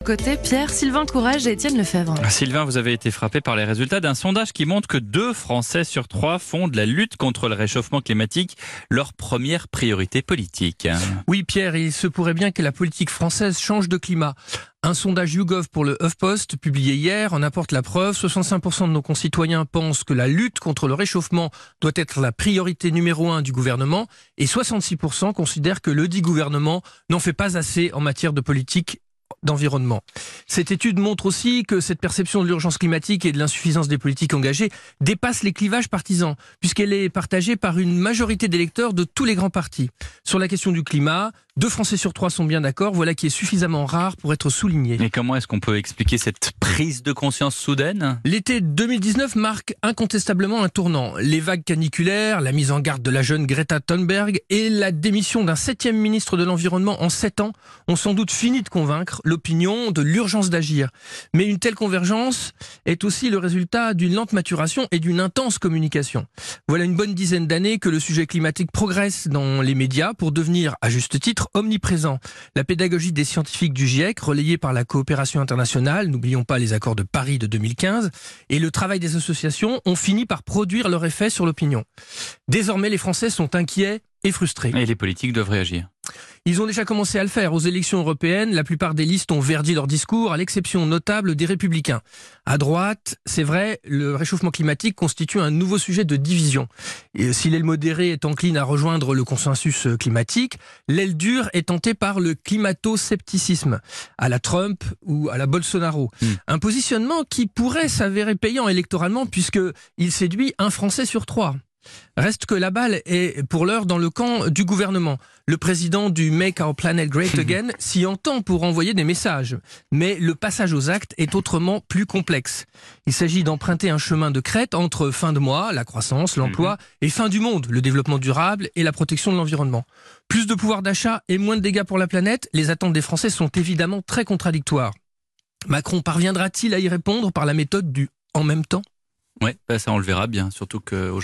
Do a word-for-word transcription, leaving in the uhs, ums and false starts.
Côté Pierre, Sylvain Courage et Étienne Lefebvre. Sylvain, vous avez été frappé par les résultats d'un sondage qui montre que deux Français sur trois font de la lutte contre le réchauffement climatique leur première priorité politique. Oui Pierre, il se pourrait bien que la politique française change de climat. Un sondage YouGov pour le HuffPost, publié hier, en apporte la preuve. soixante-cinq pour cent de nos concitoyens pensent que la lutte contre le réchauffement doit être la priorité numéro un du gouvernement et soixante-six pour cent considèrent que le dit gouvernement n'en fait pas assez en matière de politique d'environnement. Cette étude montre aussi que cette perception de l'urgence climatique et de l'insuffisance des politiques engagées dépasse les clivages partisans, puisqu'elle est partagée par une majorité d'électeurs de tous les grands partis. Sur la question du climat, deux Français sur trois sont bien d'accord, voilà qui est suffisamment rare pour être souligné. Et comment est-ce qu'on peut expliquer cette prise de conscience soudaine ? L'été deux mille dix-neuf marque incontestablement un tournant. Les vagues caniculaires, la mise en garde de la jeune Greta Thunberg et la démission d'un septième ministre de l'Environnement en sept ans ont sans doute fini de convaincre l'opinion de l'urgence d'agir. Mais une telle convergence est aussi le résultat d'une lente maturation et d'une intense communication. Voilà une bonne dizaine d'années que le sujet climatique progresse dans les médias pour devenir, à juste titre, omniprésent. La pédagogie des scientifiques du GIEC, relayée par la coopération internationale, n'oublions pas les accords de Paris de deux mille quinze, et le travail des associations ont fini par produire leur effet sur l'opinion. Désormais, les Français sont inquiets et frustrés. Et les politiques doivent réagir. Ils ont déjà commencé à le faire. Aux élections européennes, la plupart des listes ont verdi leur discours, à l'exception notable des Républicains. À droite, c'est vrai, le réchauffement climatique constitue un nouveau sujet de division. Et si l'aile modérée est encline à rejoindre le consensus climatique, l'aile dure est tentée par le climato-scepticisme, à la Trump ou à la Bolsonaro. Mmh. Un positionnement qui pourrait s'avérer payant électoralement puisqu'il séduit un Français sur trois. Reste que la balle est pour l'heure dans le camp du gouvernement. Le président du Make Our Planet Great Again s'y entend pour envoyer des messages. Mais le passage aux actes est autrement plus complexe. Il s'agit d'emprunter un chemin de crête entre fin de mois, la croissance, l'emploi, et fin du monde, le développement durable et la protection de l'environnement. Plus de pouvoir d'achat et moins de dégâts pour la planète, les attentes des Français sont évidemment très contradictoires. Macron parviendra-t-il à y répondre par la méthode du « en même temps » ? Ouais, bah ça on le verra bien, surtout que